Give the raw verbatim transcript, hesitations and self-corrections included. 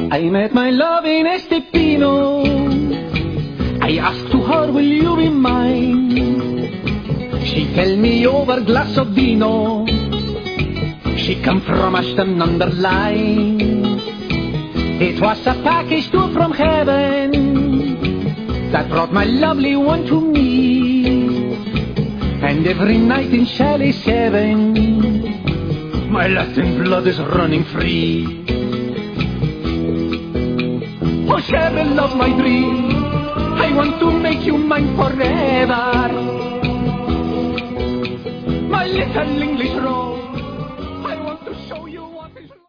I met my love in Estepino. I asked to her, will you be mine? She tell me over glass of vino. She come from Ashton-under-Lyne. It was a package too from heaven that brought my lovely one to me. And every night in Chalet seven, my Latin blood is running free. Oh, Cheryl of my dream, I want to make you mine forever. My little English rose.